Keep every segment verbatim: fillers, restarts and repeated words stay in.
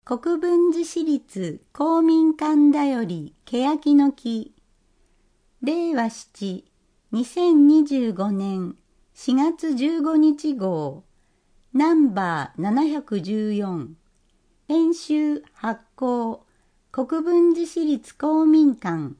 国分寺市立公民館だより欅の木。れいわしち、にせんにじゅうごねんしがつじゅうごにち号、ナンバーななひゃくじゅうよん。編集発行、国分寺市立公民館。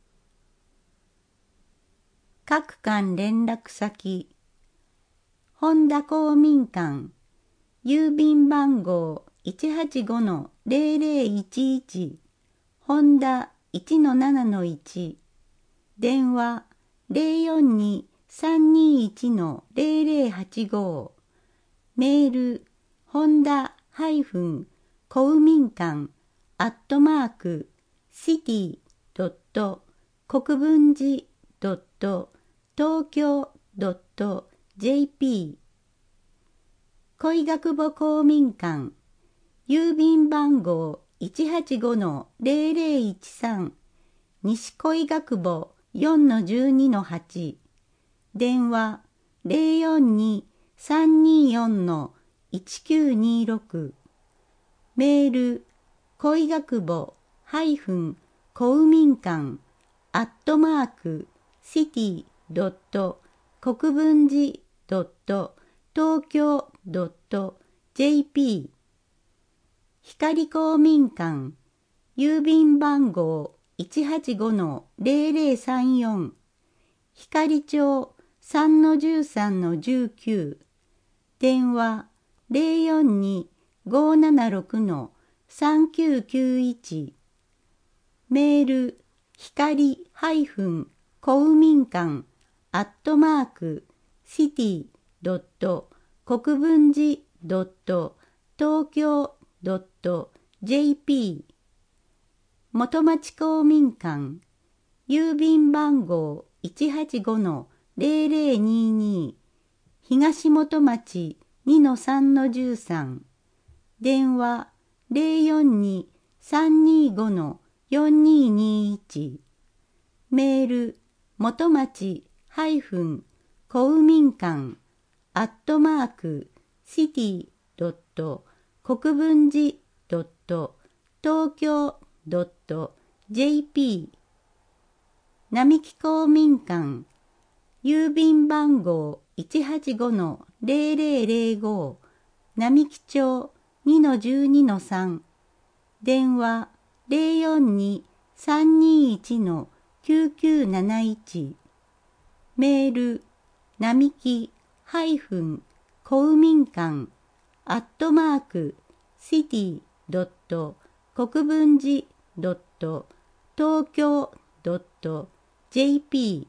各館連絡先、本田公民館、郵便番号 いちはちごのぜろぜろいちいち、本田 いちのななのいち、電話 ゼロよんに さんにいちのぜろぜろはちご、メール、本田公民館アットマークシティドット国分寺ドット東京ドット ジェーピー、恋学母公民館、郵便番号 いちはちごのぜろぜろいちさん、西恋学母 よんのじゅうにのはち、電話 ゼロよんに さんによんのいちきゅうにろく、メール、恋学母公民館アットマークシティドット国分寺ドット東京ドット ジェーピー、光公民館、郵便番号 いちはちごのぜろぜろさんよん、光町 さんのじゅうさんのじゅうきゅう、電話 ゼロよんに ごーななろくのさんきゅうきゅういち、メール、光公民館アットマークシティドット国分寺ドット東京ドット ジェーピー、元町公民館、郵便番号 いちはちごのぜろぜろにに、東元町 にのさんのじゅうさん、電話 ゼロよんに さんにごのよんににいち、メール、元町公民館アットマークシティドット国分寺ドット東京ドット ジェーピー、並木公民館、郵便番号 いちはちごのぜろぜろぜろご、並木町 にのじゅうにのさん、電話 ゼロよんに さんにいちのきゅうきゅうなないち、メール、並木公民館アットマークシティドット国分寺ドット東京ドット ジェーピー、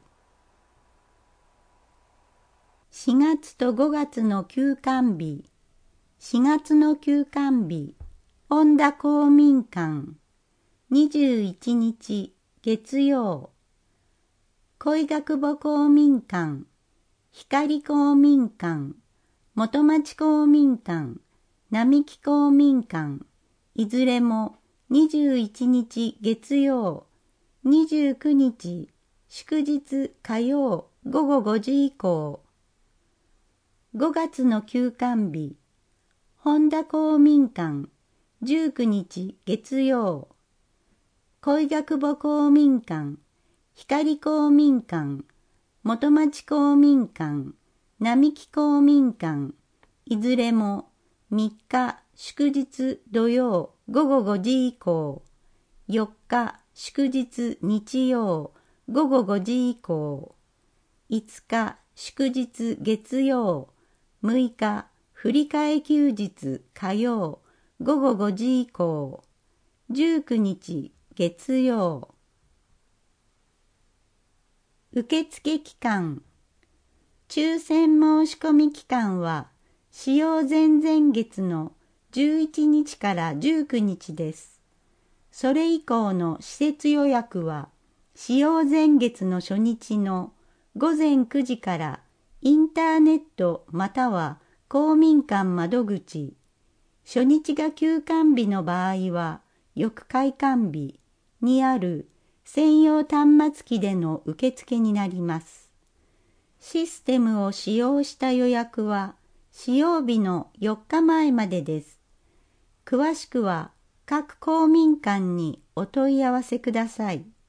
しがつとごがつの休館日、しがつの休館日、本田公民館、にじゅういちにち月曜、恋学母公民館、光公民館、元町公民館、並木公民館、いずれもにじゅういちにち月曜、にじゅうくにち祝日火曜ごごごじ以降。ごがつの休館日、本田公民館、じゅうくにち月曜、恋学母公民館、光公民館、元町公民館、並木公民館、いずれもみっか祝日土曜ごごごじ以降、よっか祝日日曜ごごごじ以降、いつか祝日月曜、むいか振り替え休日火曜ごごごじ以降、じゅうくにち月曜。受付期間、抽選申し込み期間は使用前々月のじゅういちにちからじゅうくにちです。それ以降の施設予約は使用前月の初日のごぜんくじからインターネットまたは公民館窓口、初日が休館日の場合は翌開館日にある専用端末機での受付になります。システムを使用した予約は使用日のよっかまえまでです。詳しくは各公民館にお問い合わせください。